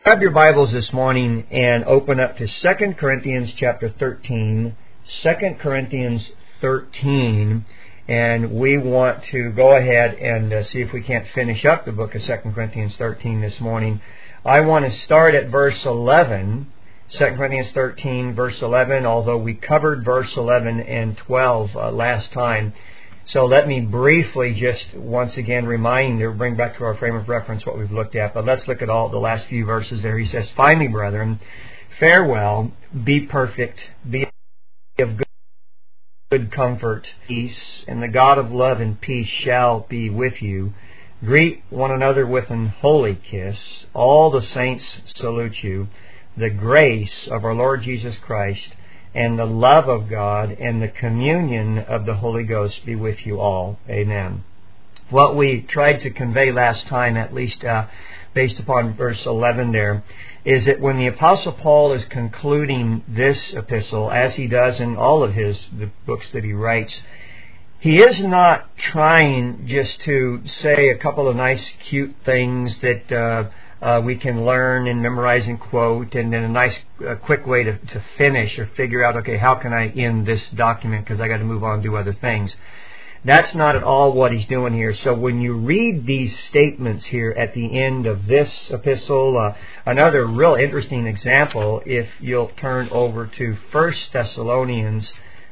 Grab your Bibles this morning and open up to 2 Corinthians chapter 13. 2 Corinthians 13. And we want to go ahead and see if we can't finish up the book of 2 Corinthians 13 this morning. I want to start at verse 11. 2 Corinthians 13, verse 11, although we covered verse 11 and 12 last time. So let me briefly just once again bring back to our frame of reference what we've looked at. But let's look at all the last few verses there. He says, "Finally, brethren, farewell, be perfect, be of good comfort, peace, and the God of love and peace shall be with you. Greet one another with an holy kiss. All the saints salute you. The grace of our Lord Jesus Christ and the love of God and the communion of the Holy Ghost be with you all." Amen. What we tried to convey last time, at least based upon verse 11 there, is that when the Apostle Paul is concluding this epistle, as he does in all of the books that he writes, he is not trying just to say a couple of nice, cute things that we can learn and memorize and quote, and then a nice, quick way to finish or figure out, okay, how can I end this document because I got to move on and do other things. That's not at all what he's doing here. So when you read these statements here at the end of this epistle, another real interesting example, if you'll turn over to 1 Thessalonians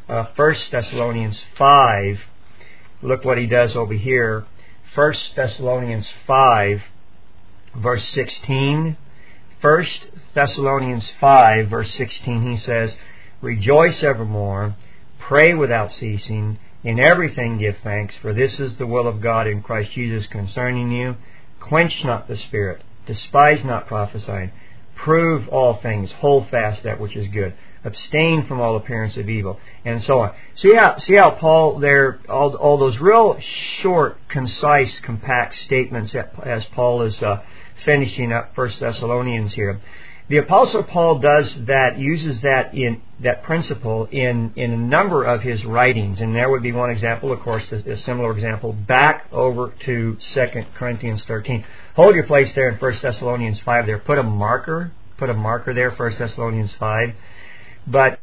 5, look what he does over here. 1 Thessalonians 5, verse 16. 1 Thessalonians 5, verse 16, he says, "Rejoice evermore, pray without ceasing, in everything give thanks, for this is the will of God in Christ Jesus concerning you. Quench not the spirit, despise not prophesying, prove all things, hold fast that which is good, abstain from all appearance of evil," and so on. See how Paul there, all those real short, concise, compact statements as Paul is finishing up 1 Thessalonians here. The Apostle Paul uses that principle in a number of his writings, and there would be one example, of course, a similar example, back over to 2 Corinthians 13. Hold your place there in 1 Thessalonians 5 there. Put a marker there, 1 Thessalonians 5. But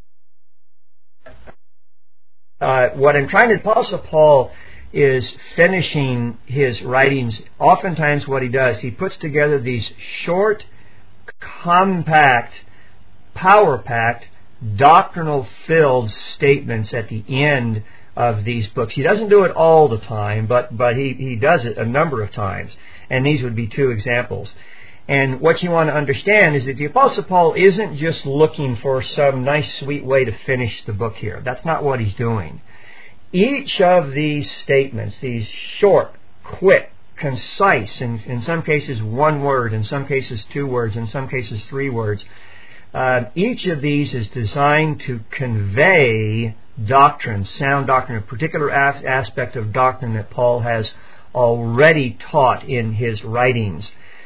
what I'm trying to, Apostle Paul is finishing his writings. Oftentimes what he does, he puts together these short, compact, power-packed, doctrinal-filled statements at the end of these books. He doesn't do it all the time, but he does it a number of times. And these would be two examples. And what you want to understand is that the Apostle Paul isn't just looking for some nice, sweet way to finish the book here. That's not what he's doing. Each of these statements, these short, quick, concise, in some cases one word, in some cases two words, in some cases three words, each of these is designed to convey doctrine, sound doctrine, a particular aspect of doctrine that Paul has already taught in his writings.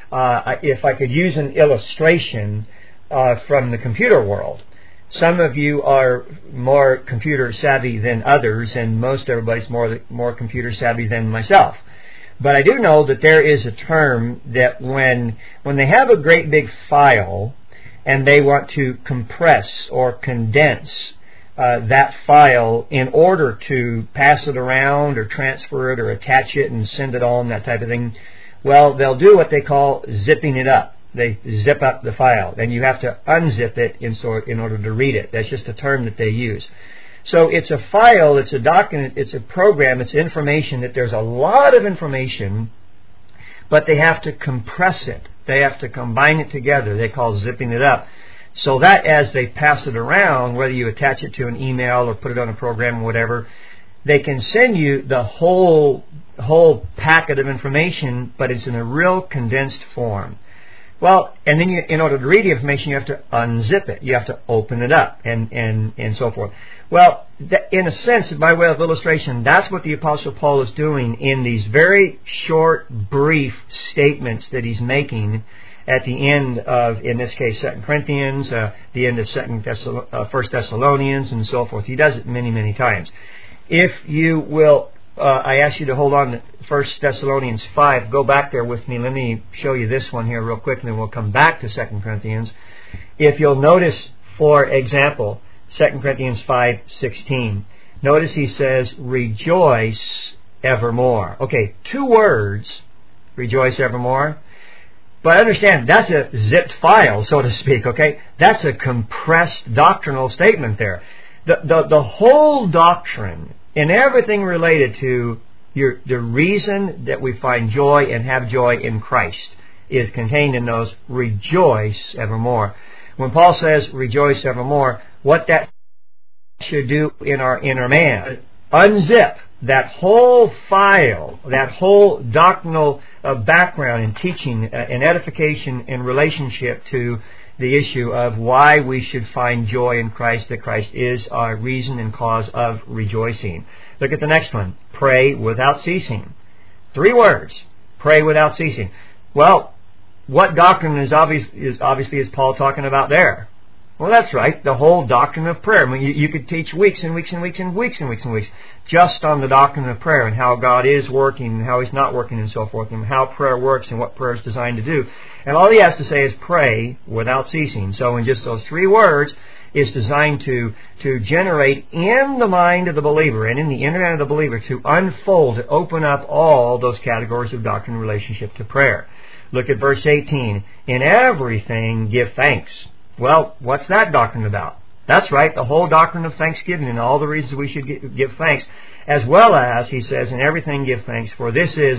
If I could use an illustration from the computer world, some of you are more computer savvy than others, and most everybody's more computer savvy than myself. But I do know that there is a term that when they have a great big file and they want to compress or condense that file in order to pass it around or transfer it or attach it and send it on, that type of thing, well, they'll do what they call zipping it up. They zip up the file. Then you have to unzip it in order to read it. That's just a term that they use. So it's a file, it's a document, it's a program, it's information that there's a lot of information, but they have to compress it. They have to combine it together. They call zipping it up. So that as they pass it around, whether you attach it to an email or put it on a program or whatever, they can send you the whole packet of information, but it's in a real condensed form. Well, and then in order to read the information, you have to unzip it. You have to open it up and so forth. Well, in a sense, by way of illustration, that's what the Apostle Paul is doing in these very short, brief statements that he's making at the end of, in this case, 2 Corinthians, the end of 1 Thessalonians, and so forth. He does it many, many times. If you will I ask you to hold on to 1 Thessalonians 5. Go back there with me. Let me show you this one here real quick, and then we'll come back to 2 Corinthians. If you'll notice, for example, 2 Corinthians 5:16. Notice he says, rejoice evermore. Okay, 2 words, rejoice evermore. But understand, that's a zipped file, so to speak, okay? That's a compressed doctrinal statement there. The whole doctrine and everything related to the reason that we find joy and have joy in Christ is contained in those rejoice evermore. When Paul says rejoice evermore, what that should do in our inner man, unzip that whole file, that whole doctrinal background and teaching and edification in relationship to the issue of why we should find joy in Christ, that Christ is our reason and cause of rejoicing. Look at the next one. Pray without ceasing. 3 words. Pray without ceasing. Well, what doctrine is obviously Paul talking about there? Well, that's right, the whole doctrine of prayer. I mean, you could teach weeks and weeks and weeks and weeks and weeks and weeks just on the doctrine of prayer and how God is working and how He's not working and so forth, and how prayer works and what prayer is designed to do. And all he has to say is pray without ceasing. So in just those 3 words, it's designed to generate in the mind of the believer and in the inner man of the believer to unfold, to open up all those categories of doctrine in relationship to prayer. Look at verse 18. In everything give thanks. Well, what's that doctrine about? That's right, the whole doctrine of thanksgiving and all the reasons we should give thanks, as well as, he says, in everything give thanks, for this is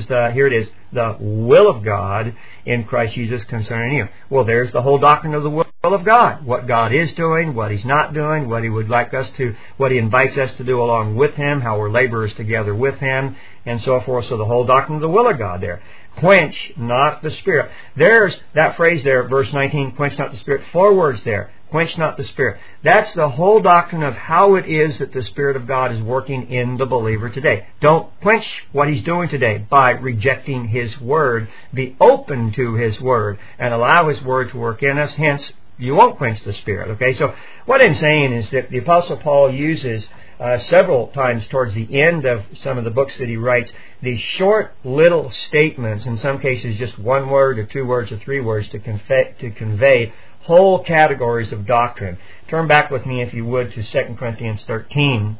the will of God in Christ Jesus concerning you. Well, there's the whole doctrine of the will of God. What God is doing, what He's not doing, what He would like us to, what He invites us to do along with Him, how we're laborers together with Him, and so forth. So the whole doctrine of the will of God there. Quench not the Spirit. There's that phrase there, verse 19, quench not the Spirit. 4 words there. Quench not the Spirit. That's the whole doctrine of how it is that the Spirit of God is working in the believer today. Don't quench what He's doing today by rejecting His Word. Be open to His Word and allow His Word to work in us. Hence, you won't quench the Spirit. Okay, so what I'm saying is that the Apostle Paul uses several times towards the end of some of the books that he writes, these short little statements, in some cases just 1 word or 2 words or 3 words, to convey whole categories of doctrine. Turn back with me, if you would, to 2 Corinthians 13.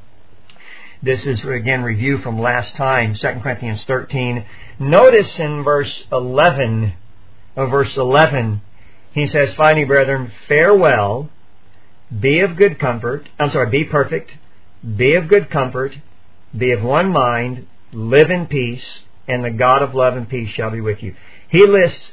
This is, again, review from last time, 2 Corinthians 13. Notice in verse 11, he says, finally, brethren, farewell, be perfect, be of good comfort, be of one mind, live in peace, and the God of love and peace shall be with you. He lists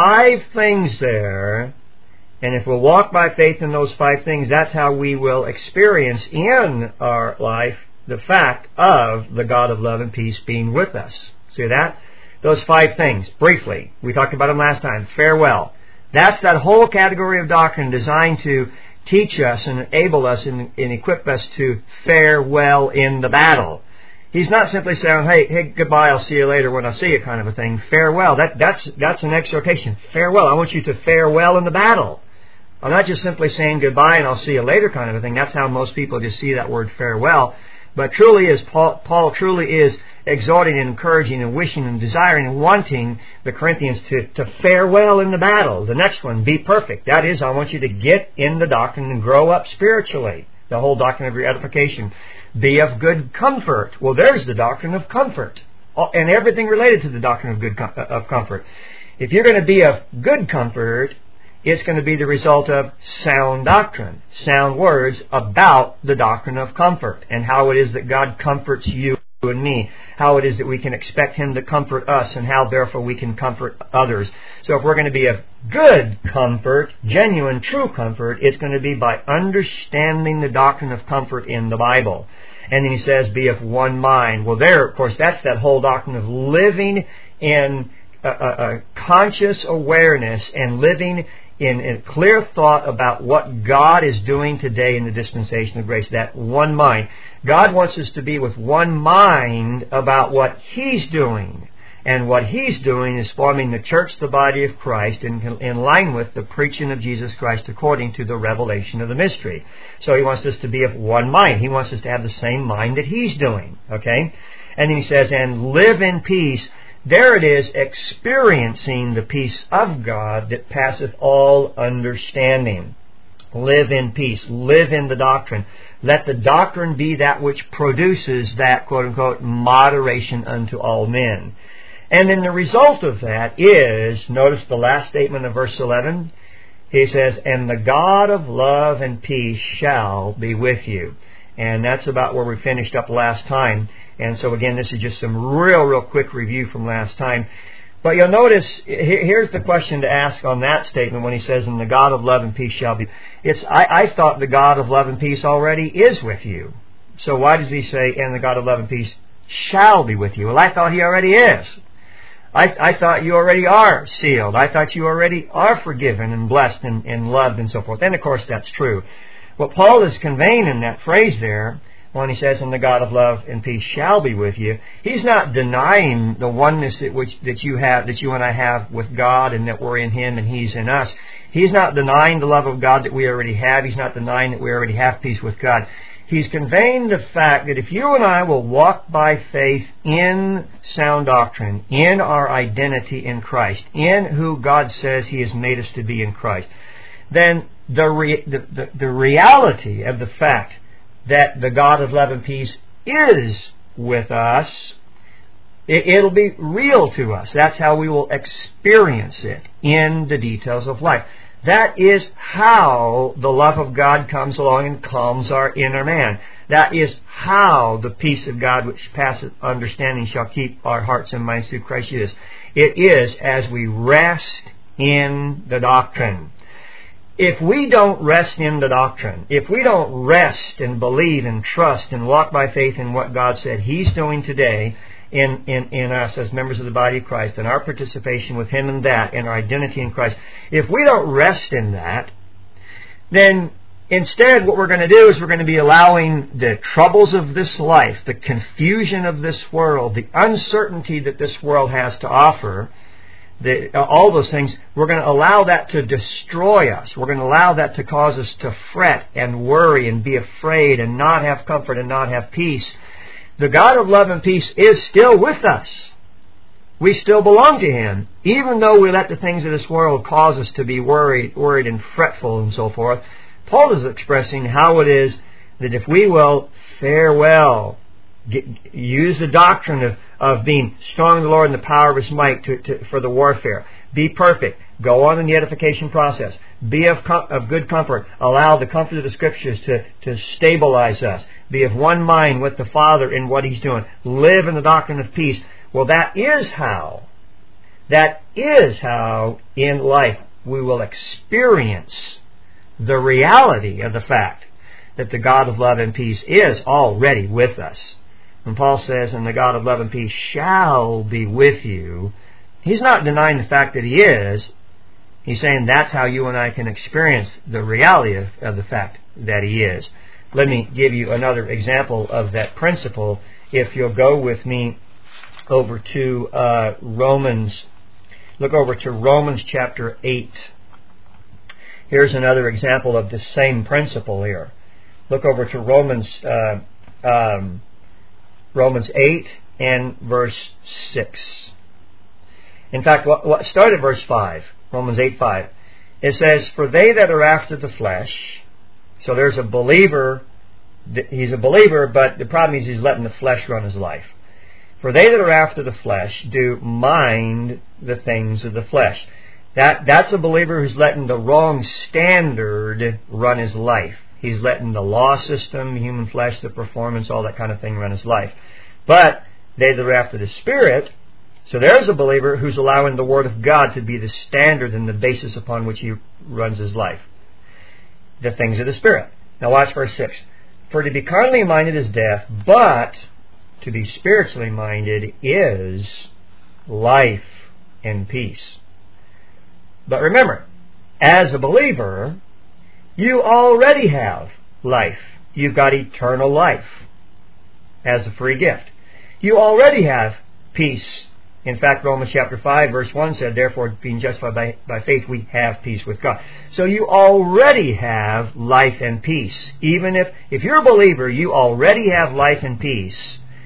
5 things there, and if we'll walk by faith in those 5 things, that's how we will experience in our life the fact of the God of love and peace being with us. See that? Those 5 things, briefly. We talked about them last time. Farewell. That's that whole category of doctrine designed to teach us and enable us and equip us to fare well in the battle. He's not simply saying, hey, goodbye, I'll see you later when I see you, kind of a thing. Farewell. That's an exhortation. Farewell. I want you to fare well in the battle. I'm not just simply saying goodbye and I'll see you later, kind of a thing. That's how most people just see that word farewell. But truly is Paul truly is exhorting and encouraging and wishing and desiring and wanting the Corinthians to fare well in the battle. The next one, be perfect. That is, I want you to get in the doctrine and grow up spiritually. The whole doctrine of your edification. Be of good comfort. Well, there's the doctrine of comfort. And everything related to the doctrine of comfort. If you're going to be of good comfort, it's going to be the result of sound doctrine, sound words about the doctrine of comfort and how it is that God comforts you and me, how it is that we can expect Him to comfort us, and how therefore we can comfort others. So if we're going to be of good comfort, genuine, true comfort, it's going to be by understanding the doctrine of comfort in the Bible. And then he says, be of one mind. Well, there, of course, that's that whole doctrine of living in a conscious awareness and living in clear thought about what God is doing today in the dispensation of grace. That one mind. God wants us to be with one mind about what He's doing. And what He's doing is forming the church, the body of Christ, in line with the preaching of Jesus Christ according to the revelation of the mystery. So He wants us to be of one mind. He wants us to have the same mind that He's doing. Okay? And then he says, and live in peace. There it is, experiencing the peace of God that passeth all understanding. Live in peace. Live in the doctrine. Let the doctrine be that which produces that, quote-unquote, moderation unto all men. And then the result of that is, notice the last statement of verse 11. He says, and the God of love and peace shall be with you. And that's about where we finished up last time. And so again, this is just some real quick review from last time. But you'll notice, here's the question to ask on that statement when he says, and the God of love and peace shall be. I thought the God of love and peace already is with you. So why does he say, and the God of love and peace shall be with you? Well, I thought he already is. I thought you already are sealed. I thought you already are forgiven and blessed and loved and so forth. And of course that's true. What Paul is conveying in that phrase there, when he says, and the God of love and peace shall be with you, he's not denying the oneness that you and I have with God, and that we're in him and he's in us. He's not denying the love of God that we already have. He's not denying that we already have peace with God. He's conveying the fact that if you and I will walk by faith in sound doctrine, in our identity in Christ, in who God says he has made us to be in Christ, then the reality of the fact that the God of love and peace is with us, it'll be real to us. That's how we will experience it in the details of life. That is how the love of God comes along and calms our inner man. That is how the peace of God, which passeth understanding, shall keep our hearts and minds through Christ Jesus. It is as we rest in the doctrine. If we don't rest in the doctrine, if we don't rest and believe and trust and walk by faith in what God said he's doing today in us as members of the body of Christ, and our participation with him in that, and our identity in Christ, if we don't rest in that, then instead what we're going to do is we're going to be allowing the troubles of this life, the confusion of this world, the uncertainty that this world has to offer, all those things, we're going to allow that to destroy us. We're going to allow that to cause us to fret and worry and be afraid and not have comfort and not have peace. The God of love and peace is still with us. We still belong to him, even though we let the things of this world cause us to be worried and fretful and so forth. Paul is expressing how it is that if we will fare well, use the doctrine of being strong in the Lord and the power of his might for the warfare. Be perfect. Go on in the edification process. Be of good comfort. Allow the comfort of the Scriptures to stabilize us. Be of one mind with the Father in what he's doing. Live in the doctrine of peace. Well, that is how in life we will experience the reality of the fact that the God of love and peace is already with us. When Paul says, and the God of love and peace shall be with you, he's not denying the fact that he is. He's saying that's how you and I can experience the reality of the fact that he is. Let me give you another example of that principle. If you'll go with me over to Romans, look over to Romans chapter 8. Here's another example of the same principle here. Look over to Romans 8 and verse 6. In fact, start at verse 5, Romans 8:5. It says, for they that are after the flesh, so there's a believer, he's a believer, but the problem is he's letting the flesh run his life. For they that are after the flesh do mind the things of the flesh. That's a believer who's letting the wrong standard run his life. He's letting the law system, the human flesh, the performance, all that kind of thing run his life. But they that are after the Spirit, so there's a believer who's allowing the Word of God to be the standard and the basis upon which he runs his life. The things of the Spirit. Now watch verse 6. For to be carnally minded is death, but to be spiritually minded is life and peace. But remember, as a believer, you already have life. You've got eternal life as a free gift. You already have peace. In fact, Romans chapter 5 verse 1 said, therefore, being justified by faith, we have peace with God. So you already have life and peace. Even if you're a believer, you already have life and peace.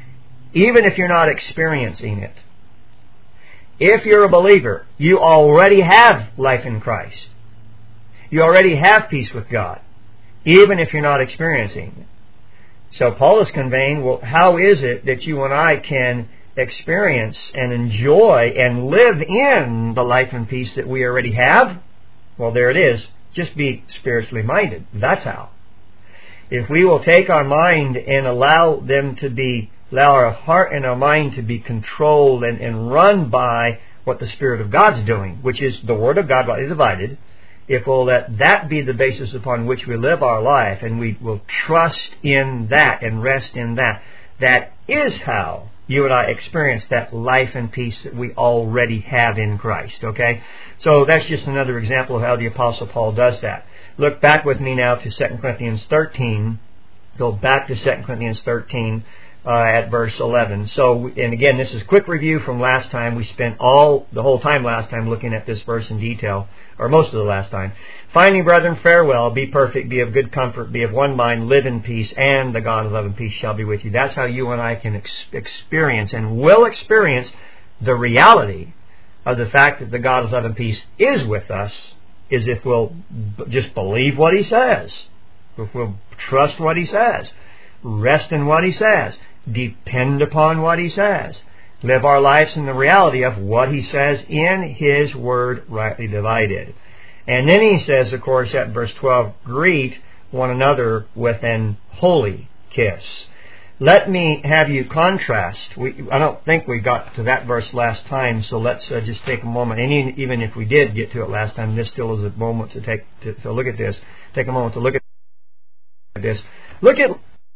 even if you're not experiencing it. If you're a believer, you already have life in Christ. You already have peace with God, even if you're not experiencing it. So Paul is conveying, well, how is it that you and I can experience and enjoy and live in the life and peace that we already have? Well, there it is. Just be spiritually minded. That's how. If we will take our mind and allow our heart and our mind to be controlled and run by what the Spirit of God's doing, which is the Word of God rightly divided, if we'll let that be the basis upon which we live our life, and we will trust in that and rest in that, that is how you and I experience that life and peace that we already have in Christ. Okay? So that's just another example of how the Apostle Paul does that. Look back with me now to 2 Corinthians 13. Go back to 2 Corinthians 13 at verse 11. So, and again, this is a quick review from last time. We spent the whole time last time looking at this verse in detail, or most of the last time. Finally, brethren, farewell. Be perfect, be of good comfort, be of one mind, live in peace, and the God of love and peace shall be with you. That's how you and I can experience and will experience the reality of the fact that the God of love and peace is with us, is if we'll just believe what He says. If we'll trust what He says. Rest in what He says. Depend upon what He says. Live our lives in the reality of what He says in His Word rightly divided. And then He says, of course, at verse 12, greet one another with an holy kiss. Let me have you contrast. I don't think we got to that verse last time, so let's just take a moment. And even if we did get to it last time, this still is a moment to look at this. Take a moment to look at this. Look at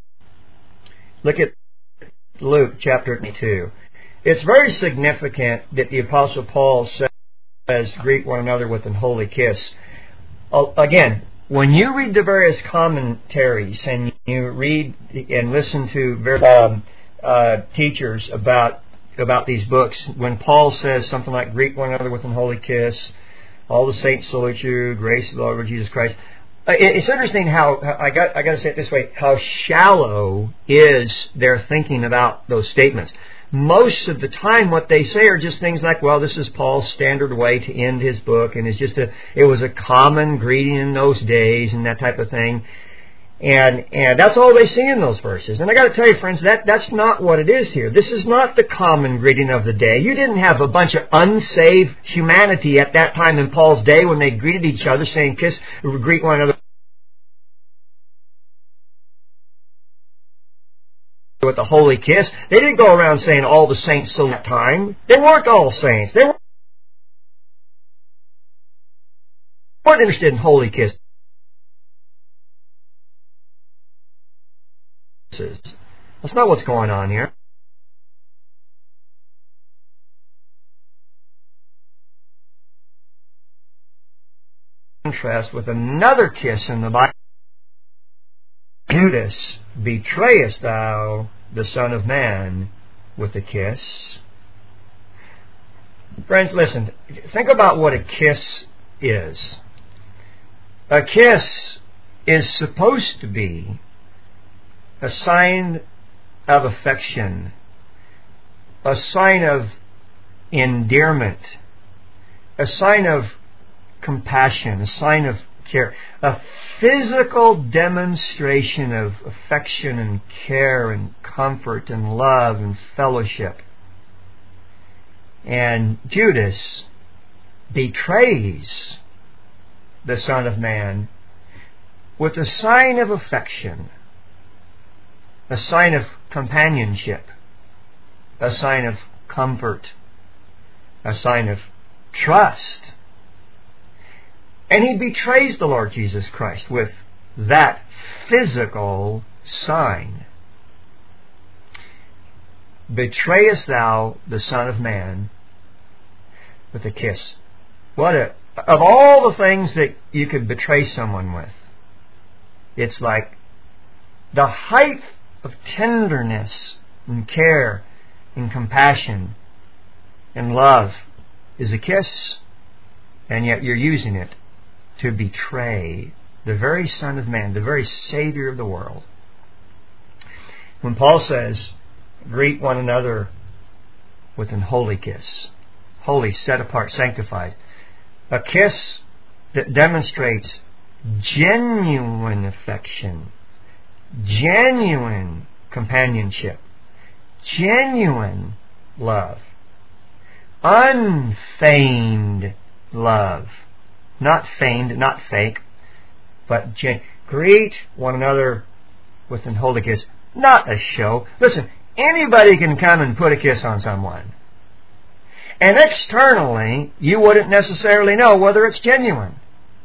Luke chapter 22. It's very significant that the Apostle Paul says, greet one another with an holy kiss. Again, when you read the various commentaries and you read and listen to various teachers about these books, when Paul says something like, greet one another with an holy kiss, all the saints salute you, grace of the Lord Jesus Christ. It's interesting how, I got to say it this way, how shallow is their thinking about those statements. Most of the time what they say are just things like, well, this is Paul's standard way to end his book, and it was a common greeting in those days and that type of thing. And that's all they see in those verses. And I got to tell you, friends, that's not what it is here. This is not the common greeting of the day. You didn't have a bunch of unsaved humanity at that time in Paul's day when they greeted each other saying, greet one another with a holy kiss. They didn't go around saying all the saints salute that time. They weren't all saints. They weren't interested in holy kisses. That's not what's going on here. Contrast with another kiss in the Bible. Judas, betrayest thou the Son of Man with a kiss? Friends, listen. Think about what a kiss is. A kiss is supposed to be a sign of affection, a sign of endearment, a sign of compassion, a sign of care, a physical demonstration of affection and care and comfort and love and fellowship. And Judas betrays the Son of Man with a sign of affection, a sign of companionship, a sign of comfort, a sign of trust. And he betrays the Lord Jesus Christ with that physical sign. Betrayest thou the Son of Man with a kiss? Of all the things that you could betray someone with, it's like the height of tenderness and care and compassion and love is a kiss, and yet you're using it to betray the very Son of Man, the very Savior of the world. When Paul says, Greet one another with an holy kiss. Holy, set apart, sanctified. A kiss that demonstrates genuine affection, genuine companionship, genuine love, unfeigned love. Not feigned, not fake, but greet one another with an holy kiss. Not a show. Listen, anybody can come and put a kiss on someone. And externally, you wouldn't necessarily know whether it's genuine.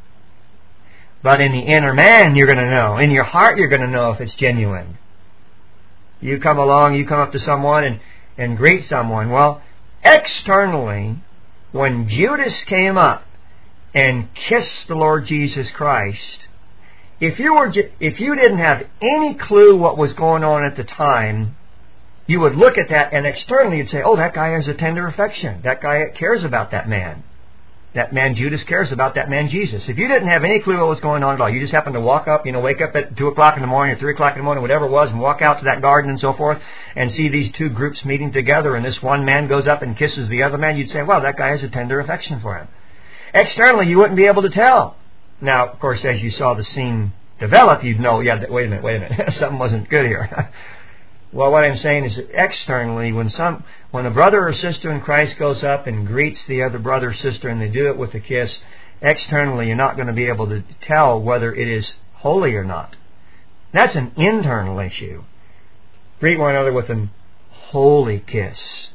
But in the inner man, you're going to know. In your heart, you're going to know if it's genuine. You come along, you come up to someone and greet someone. Well, externally, when Judas came up and kissed the Lord Jesus Christ, if you didn't have any clue what was going on at the time, you would look at that and externally you'd say, oh, that guy has a tender affection. That guy cares about that man. That man Judas cares about that man Jesus. If you didn't have any clue what was going on at all, you just happened to walk up, wake up at 2 o'clock in the morning or 3 o'clock in the morning, whatever it was, and walk out to that garden and so forth, and see these two groups meeting together, and this one man goes up and kisses the other man, you'd say, well, that guy has a tender affection for him. Externally, you wouldn't be able to tell. Now, of course, as you saw the scene develop, you'd know, yeah, wait a minute, something wasn't good here. Well, what I'm saying is that externally, when a brother or sister in Christ goes up and greets the other brother or sister and they do it with a kiss, externally you're not going to be able to tell whether it is holy or not. That's an internal issue. Greet one another with a holy kiss.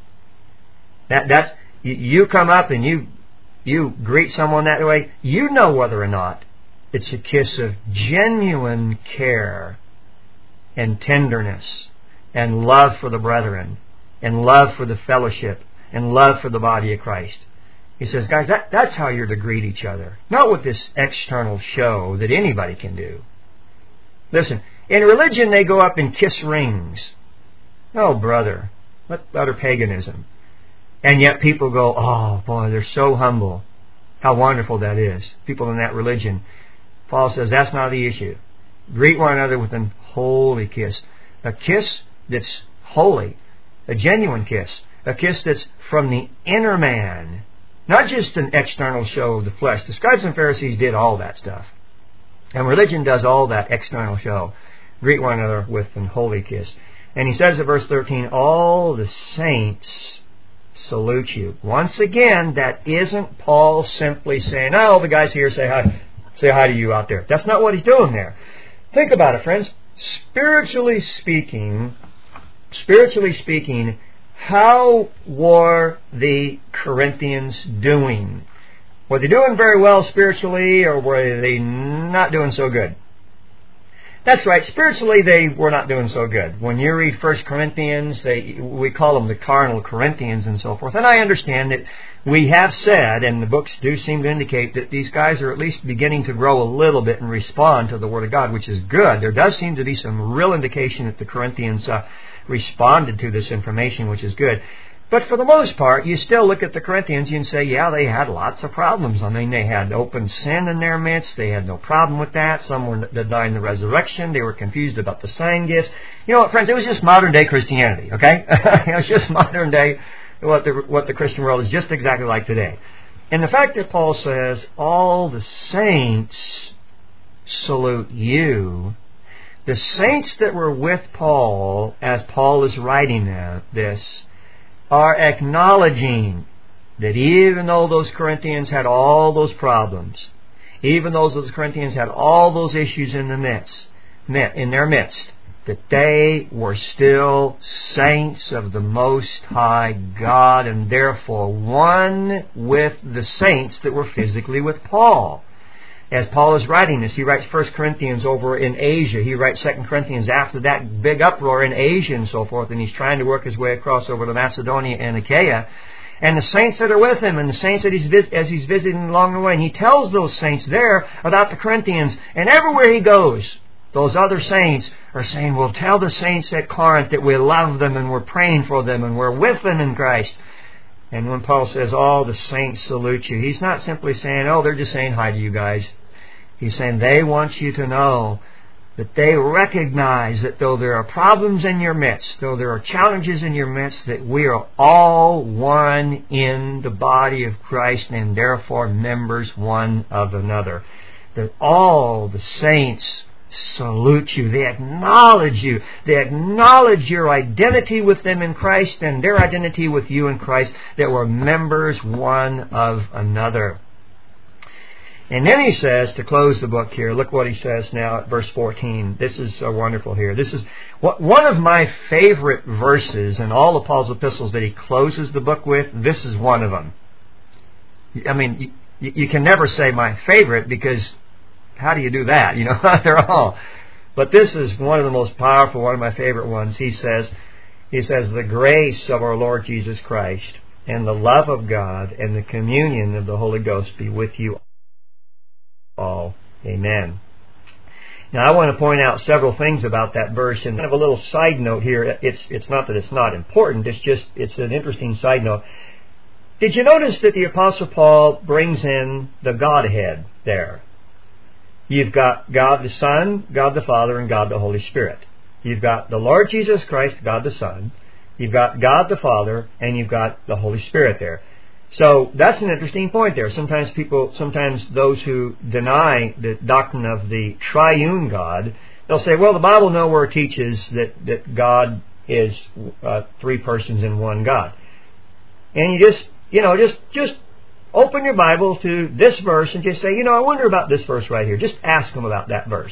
That's you come up and you greet someone that way, you know whether or not it's a kiss of genuine care and tenderness and love for the brethren, and love for the fellowship, and love for the body of Christ. He says, guys, that's how you're to greet each other. Not with this external show that anybody can do. Listen, in religion they go up and kiss rings. Oh, brother, what utter paganism. And yet people go, oh, boy, they're so humble. How wonderful that is. People in that religion. Paul says that's not the issue. Greet one another with a holy kiss. A kiss that's holy, a genuine kiss, a kiss that's from the inner man, not just an external show of the flesh. The scribes and Pharisees did all that stuff, and religion does all that external show. Greet one another with an holy kiss. And he says in verse 13, all the saints salute you. Once again, that isn't Paul simply saying, oh, the guys here say hi to you out there. That's not what he's doing there. Think about it, friends. Spiritually speaking, how were the Corinthians doing? Were they doing very well spiritually, or were they not doing so good? That's right, spiritually they were not doing so good. When you read 1 Corinthians, we call them the carnal Corinthians and so forth. And I understand that we have said, and the books do seem to indicate, that these guys are at least beginning to grow a little bit and respond to the Word of God, which is good. There does seem to be some real indication that the Corinthians responded to this information, which is good. But for the most part, you still look at the Corinthians and say, yeah, they had lots of problems. I mean, they had open sin in their midst. They had no problem with that. Some were denying the resurrection. They were confused about the sign gifts. You know what, friends? It was just modern day Christianity, okay? It was just modern day, what the Christian world is just exactly like today. And the fact that Paul says, all the saints salute you, the saints that were with Paul as Paul is writing this, are acknowledging that even though those Corinthians had all those problems, even though those Corinthians had all those issues in their midst, that they were still saints of the Most High God, and therefore one with the saints that were physically with Paul. As Paul is writing this, he writes 1 Corinthians over in Asia. He writes 2 Corinthians after that big uproar in Asia and so forth, and he's trying to work his way across over to Macedonia and Achaia. And the saints that are with him, and the saints that as he's visiting along the way, and he tells those saints there about the Corinthians, and everywhere he goes, those other saints are saying, well, tell the saints at Corinth that we love them, and we're praying for them, and we're with them in Christ. And when Paul says, all the saints salute you, he's not simply saying, oh, they're just saying hi to you guys. He's saying they want you to know that they recognize that though there are problems in your midst, though there are challenges in your midst, that we are all one in the body of Christ and therefore members one of another. That all the saints salute you. They acknowledge you. They acknowledge your identity with them in Christ and their identity with you in Christ, that we're members one of another. And then he says, to close the book here, look what he says now at verse 14. This is so wonderful here. This is one of my favorite verses in all of Paul's epistles that he closes the book with. This is one of them. I mean, you can never say my favorite, because how do you do that? You know, they're all. But this is one of the most powerful, one of my favorite ones. He says, the grace of our Lord Jesus Christ and the love of God and the communion of the Holy Ghost be with you all. Amen. Now, I want to point out several things about that verse, and have a little side note here. It's not that it's not important. It's an interesting side note. Did you notice that the Apostle Paul brings in the Godhead there? You've got God the Son, God the Father, and God the Holy Spirit. You've got the Lord Jesus Christ, God the Son. You've got God the Father, and you've got the Holy Spirit there. So that's an interesting point there. Sometimes those who deny the doctrine of the triune God, they'll say, well, the Bible nowhere teaches that God is three persons in one God. And you just open your Bible to this verse and just say, I wonder about this verse right here. Just ask them about that verse.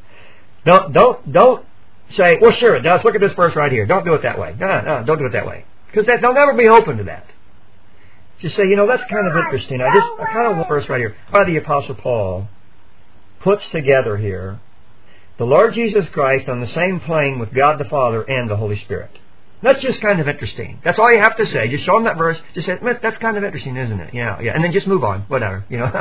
Don't say, well, sure it does. Look at this verse right here. Don't do it that way. No, don't do it that way. Because they'll never be open to that. Just say, that's kind of interesting. I kind of want a verse right here. By the Apostle Paul puts together here the Lord Jesus Christ on the same plane with God the Father and the Holy Spirit. That's just kind of interesting. That's all you have to say. Just show them that verse. Just say, that's kind of interesting, isn't it? Yeah. And then just move on. Whatever.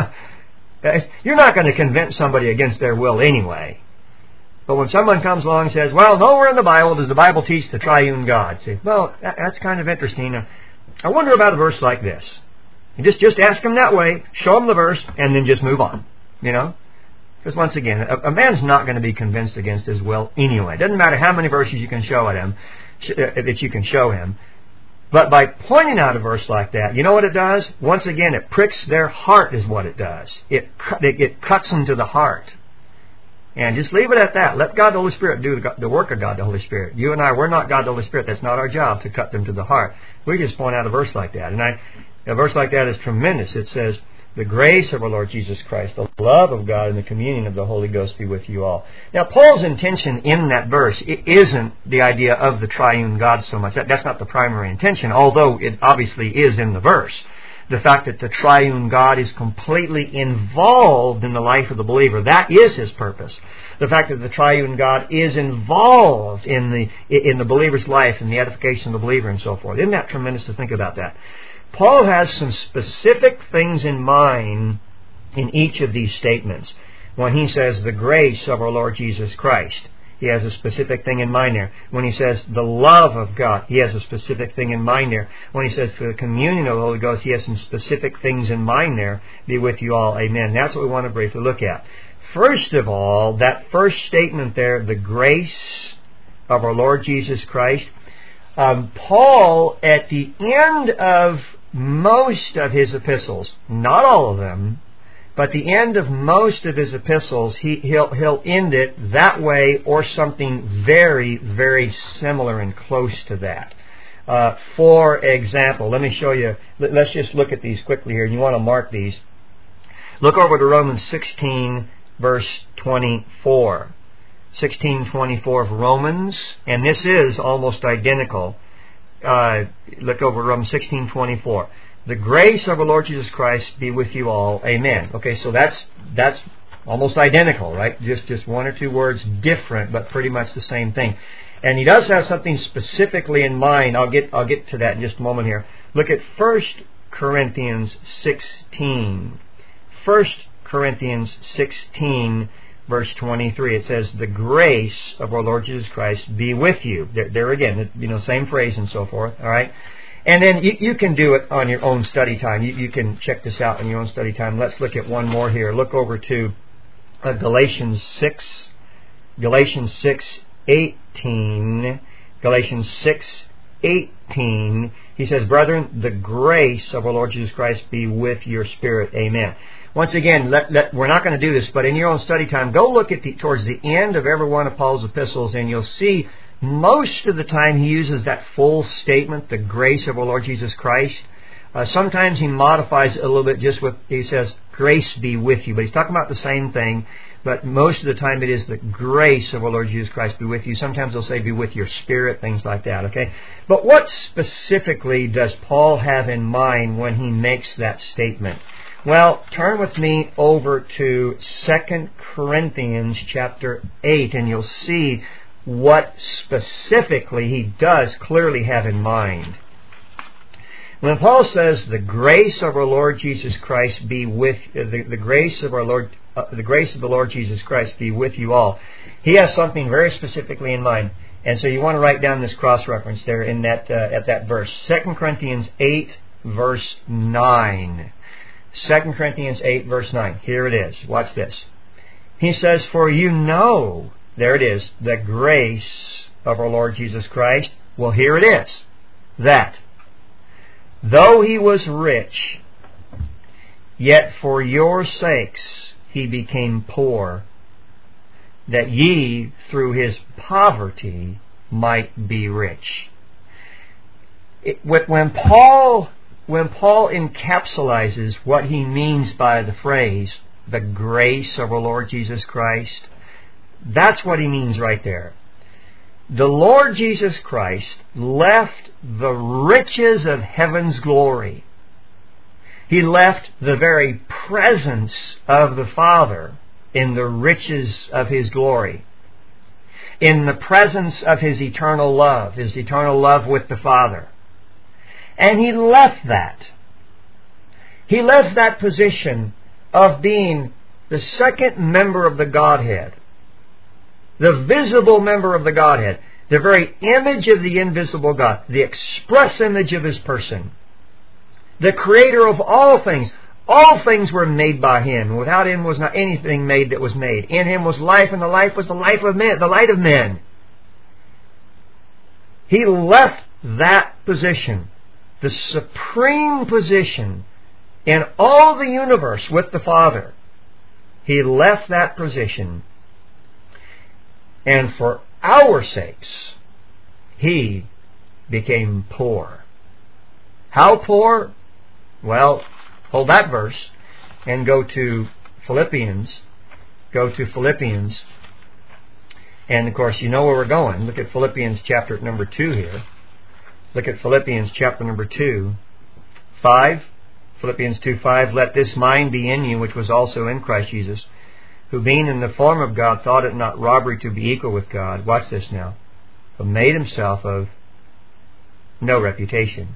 You're not going to convince somebody against their will anyway. But when someone comes along and says, well, nowhere in the Bible does the Bible teach the triune God. Say, well, that's kind of interesting. I wonder about a verse like this. You just ask them that way, show them the verse, and then just move on. Because once again, a man's not going to be convinced against his will anyway. It doesn't matter how many verses you can show at him, that you can show him. But by pointing out a verse like that, you know what it does? Once again, it pricks their heart is what it does. It cuts them to the heart. And just leave it at that. Let God the Holy Spirit do the work of God the Holy Spirit. You and I, we're not God the Holy Spirit. That's not our job to cut them to the heart. We just point out a verse like that. And a verse like that is tremendous. It says, the grace of our Lord Jesus Christ, the love of God, and the communion of the Holy Ghost be with you all. Now, Paul's intention in that verse isn't the idea of the triune God so much. That's not the primary intention, although it obviously is in the verse. The fact that the triune God is completely involved in the life of the believer. That is his purpose. The fact that the triune God is involved in the believer's life and the edification of the believer and so forth. Isn't that tremendous to think about that? Paul has some specific things in mind in each of these statements. When he says the grace of our Lord Jesus Christ, he has a specific thing in mind there. When he says the love of God, he has a specific thing in mind there. When he says the communion of the Holy Ghost, he has some specific things in mind there. Be with you all. Amen. That's what we want to briefly look at. First of all, that first statement there, the grace of our Lord Jesus Christ. Paul, at the end of most of his epistles, not all of them, but the end of most of his epistles, he'll end it that way or something very, very similar and close to that. For example, let me show you. Let's just look at these quickly here. You want to mark these. Look over to Romans 16, verse 24. 16:24 of Romans, and this is almost identical. Look over Romans 16:24. The grace of our Lord Jesus Christ be with you all. Amen. Okay, so that's almost identical, right? Just one or two words different, but pretty much the same thing. And he does have something specifically in mind. I'll get to that in just a moment here. Look at 1 Corinthians 16. 1 Corinthians 16, verse 23. It says, the grace of our Lord Jesus Christ be with you. There again, same phrase and so forth. All right? And then you can do it on your own study time. You can check this out on your own study time. Let's look at one more here. Look over to Galatians 6, Galatians 6:18. Galatians 6:18. He says, "Brethren, the grace of our Lord Jesus Christ be with your spirit." Amen. Once again, we're not going to do this, but in your own study time, go look at towards the end of every one of Paul's epistles, and you'll see most of the time he uses that full statement, the grace of our Lord Jesus Christ. Sometimes he modifies it a little bit just with, he says, "Grace be with you." But he's talking about the same thing. But most of the time it is the grace of our Lord Jesus Christ be with you. Sometimes they'll say be with your spirit, things like that, okay? But what specifically does Paul have in mind when he makes that statement? Well, turn with me over to 2 Corinthians chapter 8, and you'll see what specifically he does clearly have in mind. When Paul says the grace of our Lord Jesus Christ be with the grace of the Lord Jesus Christ be with you all, he has something very specifically in mind, and so you want to write down this cross reference there in that at that verse, 2 Corinthians 8 verse 9. 2 Corinthians 8 verse 9. Here it is. Watch this. He says, "For you know," there it is, "the grace of our Lord Jesus Christ." Well, here it is. That though he was rich, yet for your sakes he became poor, that ye through his poverty might be rich. When Paul encapsulates what he means by the phrase, the grace of our Lord Jesus Christ, that's what he means right there. The Lord Jesus Christ left the riches of heaven's glory. He left the very presence of the Father in the riches of His glory, in the presence of His eternal love with the Father. And He left that. He left that position of being the second member of the Godhead, the visible member of the Godhead, the very image of the invisible God, the express image of His person, the creator of all things. All things were made by Him. Without Him was not anything made that was made. In Him was life, and the life was the life of men, the light of men. He left that position, the supreme position in all the universe with the Father. He left that position, and for our sakes, He became poor. How poor? Well, hold that verse and go to Philippians. Go to Philippians. And of course, you know where we're going. Look at Philippians chapter number 2 here. Look at Philippians chapter number 2, 5. Philippians 2:5. "Let this mind be in you, which was also in Christ Jesus, who being in the form of God thought it not robbery to be equal with God." Watch this now. "But made Himself of no reputation."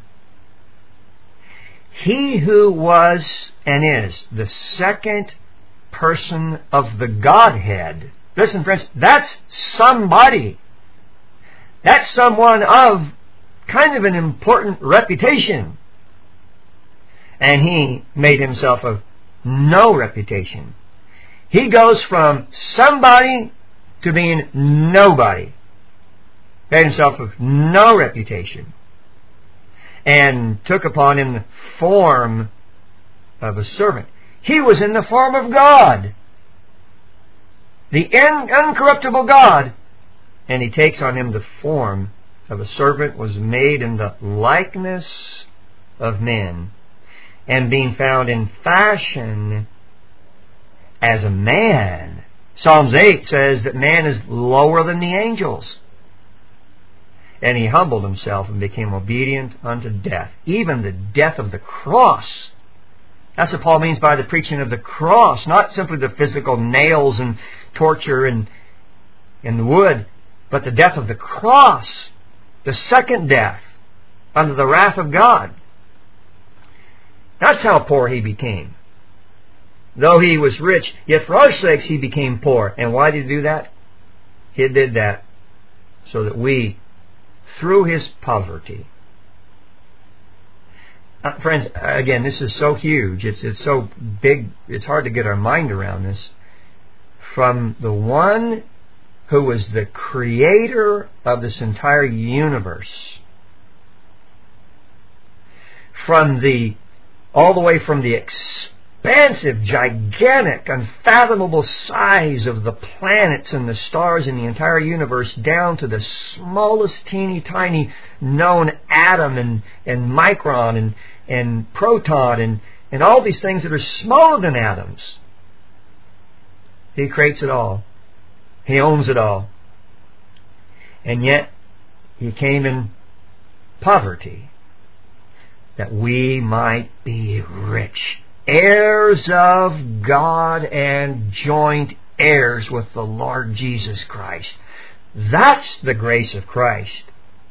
He who was and is the second person of the Godhead. Listen, friends, that's somebody. That's someone of kind of an important reputation. And He made Himself of no reputation. He goes from somebody to being nobody. Made Himself of no reputation. And took upon Him the form of a servant. He was in the form of God, the uncorruptible God. And He takes on Him the form of a servant, was made in the likeness of men, and being found in fashion as a man. Psalms 8 says that man is lower than the angels. And He humbled Himself and became obedient unto death, even the death of the cross. That's what Paul means by the preaching of the cross, not simply the physical nails and torture and the wood, but the death of the cross, the second death under the wrath of God. That's how poor He became. Though He was rich, yet for our sakes He became poor. And why did He do that? He did that so that we, through His poverty. Friends, again, this is so huge. It's so big, it's hard to get our mind around this. From the one who was the creator of this entire universe, all the way from the expansive, gigantic, unfathomable size of the planets and the stars in the entire universe, down to the smallest teeny tiny known atom and micron and proton and all these things that are smaller than atoms. He creates it all. He owns it all. And yet, He came in poverty, that we might be rich, heirs of God and joint heirs with the Lord Jesus Christ. That's the grace of Christ.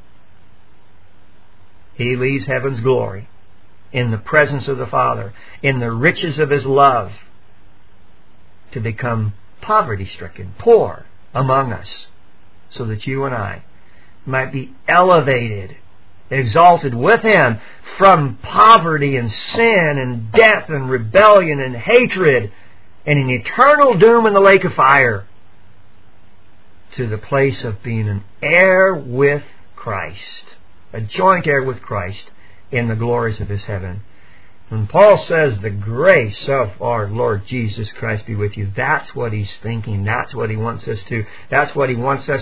He leaves heaven's glory in the presence of the Father, in the riches of His love, to become poverty-stricken, poor among us, so that you and I might be elevated, exalted with Him from poverty and sin and death and rebellion and hatred and an eternal doom in the lake of fire, to the place of being an heir with Christ, a joint heir with Christ in the glories of His heaven. When Paul says the grace of our Lord Jesus Christ be with you, that's what he's thinking. That's what he wants us to. That's what he wants to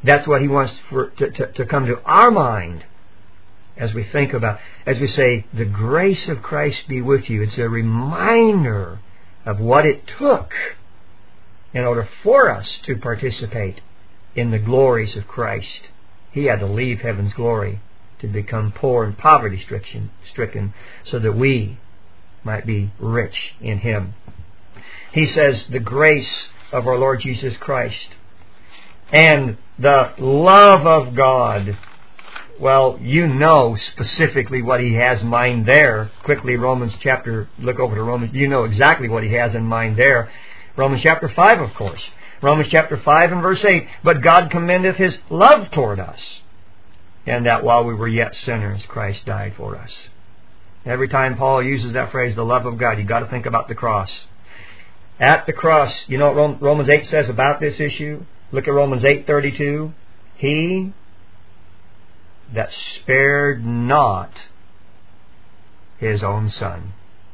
come to our mind as we think about, as we say, the grace of Christ be with you. It's a reminder of what it took in order for us to participate in the glories of Christ. He had to leave heaven's glory to become poor and poverty-stricken so that we might be rich in Him. He says the grace of our Lord Jesus Christ and the love of God. Well, you know specifically what He has in mind there. Quickly, look over to Romans. You know exactly what He has in mind there. Romans chapter 5, of course. Romans chapter 5 and verse 8. But God commendeth His love toward us, and that while we were yet sinners, Christ died for us. Every time Paul uses that phrase, the love of God, you've got to think about the cross. At the cross, you know what Romans 8 says about this issue? Look at Romans 8:32. He that spared not His own Son,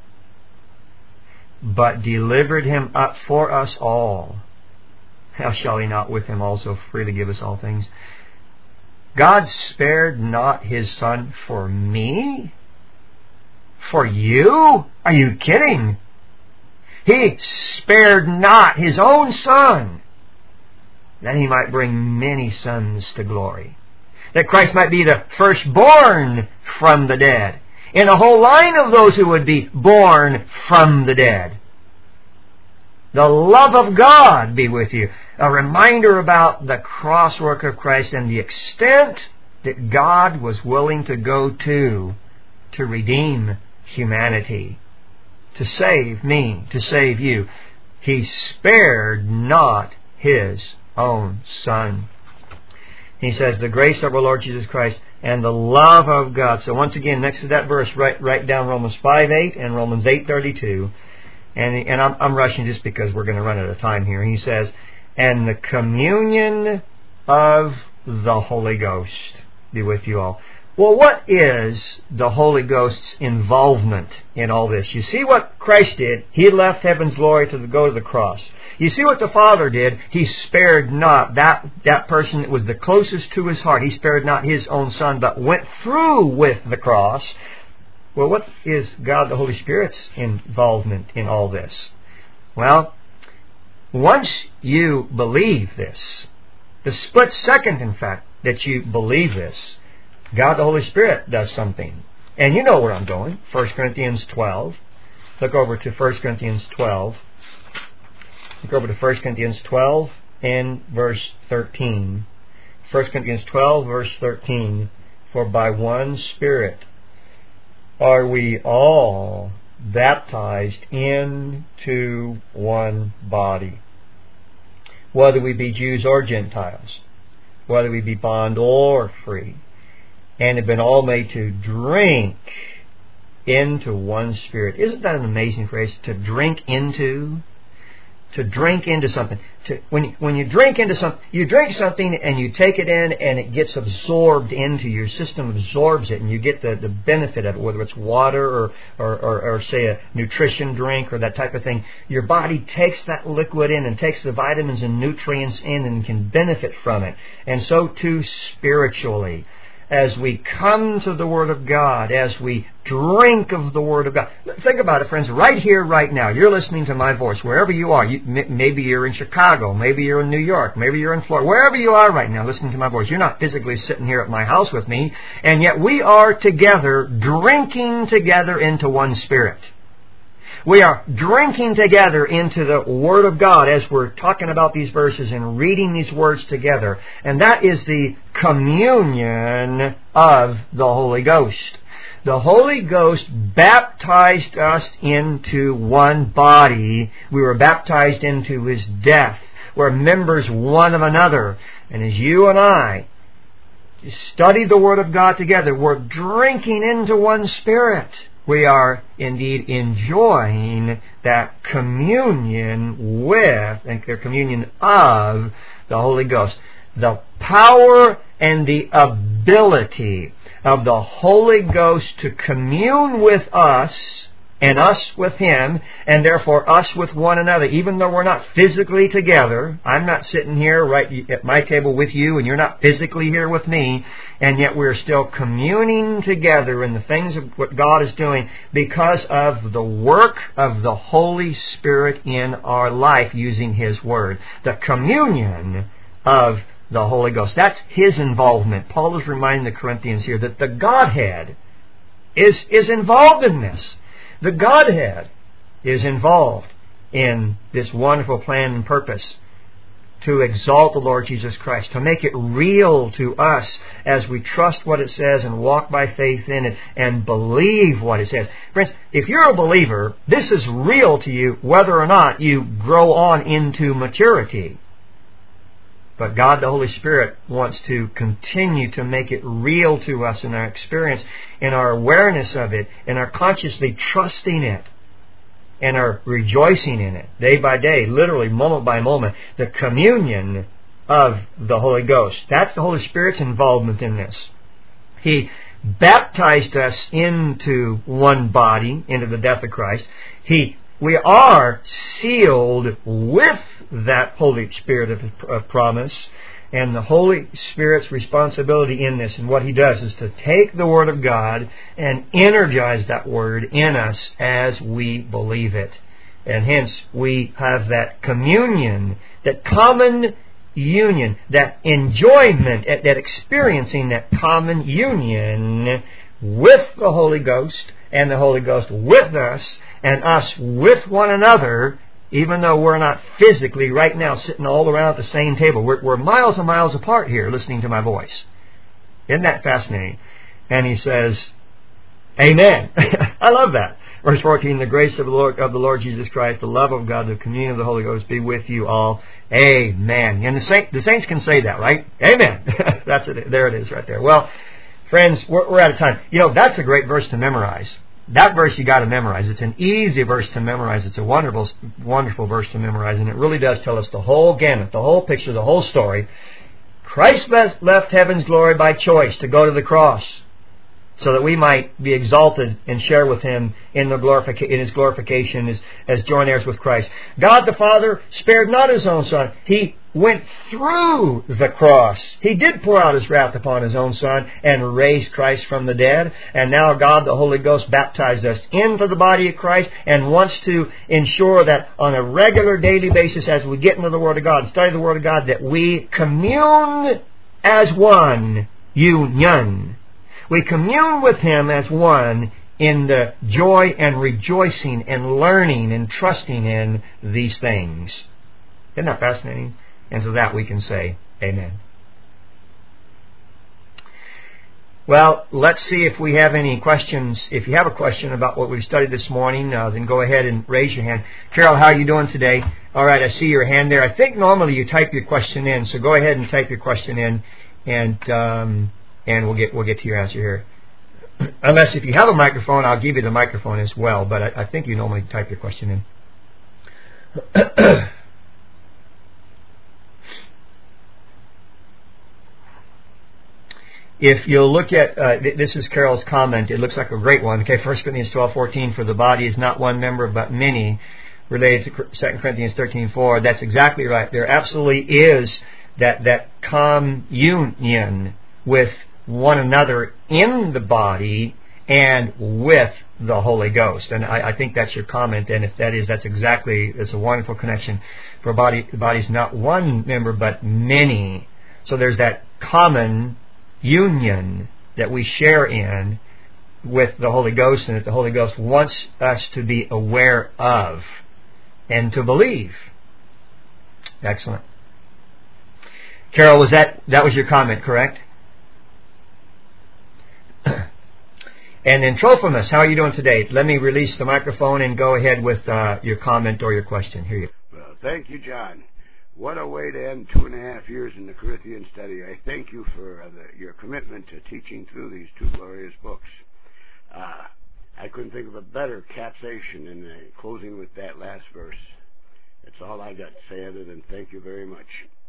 but delivered Him up for us all, how shall He not with Him also freely give us all things? God spared not His Son for me? For you? Are you kidding? He spared not His own Son, that He might bring many sons to glory, that Christ might be the firstborn from the dead, in a whole line of those who would be born from the dead. The love of God be with you. A reminder about the cross work of Christ and the extent that God was willing to go to redeem humanity, to save me, to save you. He spared not His own Son. He says, the grace of our Lord Jesus Christ and the love of God. So once again, next to that verse, write down Romans 5:8 and Romans 8:32. And I'm rushing just because we're going to run out of time here. He says, and the communion of the Holy Ghost be with you all. Well, what is the Holy Ghost's involvement in all this? You see what Christ did. He left heaven's glory to go to the cross. You see what the Father did. He spared not that person that was the closest to His heart. He spared not His own Son, but went through with the cross. Well, what is God the Holy Spirit's involvement in all this? Well, once you believe this, the split second, in fact, that you believe this, God the Holy Spirit does something. And you know where I'm going. 1 Corinthians 12. Look over to 1 Corinthians 12. Look over to 1 Corinthians 12 and verse 13. 1 Corinthians 12, verse 13. For by one Spirit are we all baptized into one body, whether we be Jews or Gentiles, whether we be bond or free, and have been all made to drink into one Spirit. Isn't that an amazing phrase? To drink into? to drink into something. When you drink into something, you drink something and you take it in and it gets absorbed into your system, absorbs it, and you get the benefit of it, whether it's water or say a nutrition drink or that type of thing. Your body takes that liquid in and takes the vitamins and nutrients in and can benefit from it. And so too spiritually. As we come to the Word of God, as we drink of the Word of God. Think about it, friends, right here, right now. You're listening to my voice, wherever you are. Maybe you're in Chicago, maybe you're in New York, maybe you're in Florida. Wherever you are right now listening to my voice. You're not physically sitting here at my house with me, and yet we are together, drinking together into one Spirit. We are drinking together into the Word of God as we're talking about these verses and reading these words together. And that is the communion of the Holy Ghost. The Holy Ghost baptized us into one body. We were baptized into His death. We're members one of another. And as you and I study the Word of God together, we're drinking into one Spirit. We are indeed enjoying that communion with and communion of the Holy Ghost. The power and the ability of the Holy Ghost to commune with us and us with Him, and therefore us with one another, even though we're not physically together. I'm not sitting here right at my table with you, and you're not physically here with me, and yet we're still communing together in the things of what God is doing because of the work of the Holy Spirit in our life using His Word. The communion of the Holy Ghost. That's His involvement. Paul is reminding the Corinthians here that the Godhead is involved in this. The Godhead is involved in this wonderful plan and purpose to exalt the Lord Jesus Christ, to make it real to us as we trust what it says and walk by faith in it and believe what it says. Friends, if you're a believer, this is real to you whether or not you grow on into maturity. But God, the Holy Spirit, wants to continue to make it real to us in our experience, in our awareness of it, in our consciously trusting it, and our rejoicing in it, day by day, literally moment by moment, the communion of the Holy Ghost. That's the Holy Spirit's involvement in this. He baptized us into one body, into the death of Christ. We are sealed with that Holy Spirit of promise, and the Holy Spirit's responsibility in this, and what He does is to take the Word of God and energize that Word in us as we believe it. And hence we have that communion, that common union, that enjoyment, that experiencing that common union with the Holy Ghost, and the Holy Ghost with us, and us with one another, even though we're not physically right now sitting all around at the same table. We're miles and miles apart here listening to my voice. Isn't that fascinating? And he says, Amen. I love that. Verse 14, the grace of the Lord Jesus Christ, the love of God, the communion of the Holy Ghost be with you all. Amen. And the saints can say that, right? Amen. That's it. There it is right there. Well, friends, we're out of time. That's a great verse to memorize. That verse you got to memorize. It's an easy verse to memorize. It's a wonderful, wonderful verse to memorize, and it really does tell us the whole gamut, the whole picture, the whole story. Christ left heaven's glory by choice to go to the cross, so that we might be exalted and share with Him in His glorification as joint heirs with Christ. God the Father spared not His own Son. He went through the cross. He did pour out His wrath upon His own Son and raised Christ from the dead. And now God the Holy Ghost baptized us into the body of Christ and wants to ensure that on a regular daily basis as we get into the Word of God and study the Word of God, that we commune as one, union. We commune with Him as one in the joy and rejoicing and learning and trusting in these things. Isn't that fascinating? And so that we can say, Amen. Well, let's see if we have any questions. If you have a question about what we've studied this morning, then go ahead and raise your hand. Carol, how are you doing today? All right, I see your hand there. I think normally you type your question in, so go ahead and type your question in, and we'll get to your answer here. Unless if you have a microphone, I'll give you the microphone as well, but I think you normally type your question in. if you'll look at, this is Carol's comment, it looks like a great one. Okay, 1 Corinthians 12:14, for the body is not one member but many, related to 2 Corinthians 13:4. That's exactly right. There absolutely is that communion with one another in the body and with the Holy Ghost. And I think that's your comment, and if that is, it's a wonderful connection. For the body's not one member but many. So there's that common union that we share in with the Holy Ghost, and that the Holy Ghost wants us to be aware of and to believe. Excellent. Carol, that was your comment, correct? And then Trophimus, how are you doing today? Let me release the microphone and go ahead with your comment or your question. Here you go. Well, thank you, John. What a way to end 2.5 years in the Corinthian study. I thank you for your commitment to teaching through these two glorious books. I couldn't think of a better capsation in closing with that last verse. That's all I got to say other than thank you very much.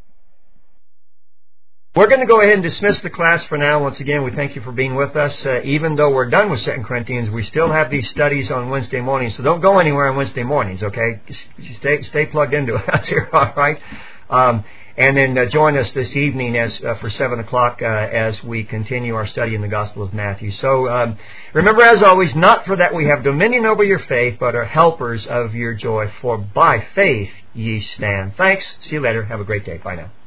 We're going to go ahead and dismiss the class for now. Once again, we thank you for being with us. Even though we're done with 2 Corinthians, we still have these studies on Wednesday mornings, so don't go anywhere on Wednesday mornings, okay? Stay plugged into us here, all right? And then join us this evening for 7 o'clock as we continue our study in the Gospel of Matthew. So remember, as always, not for that we have dominion over your faith, but are helpers of your joy, for by faith ye stand. Thanks. See you later. Have a great day. Bye now.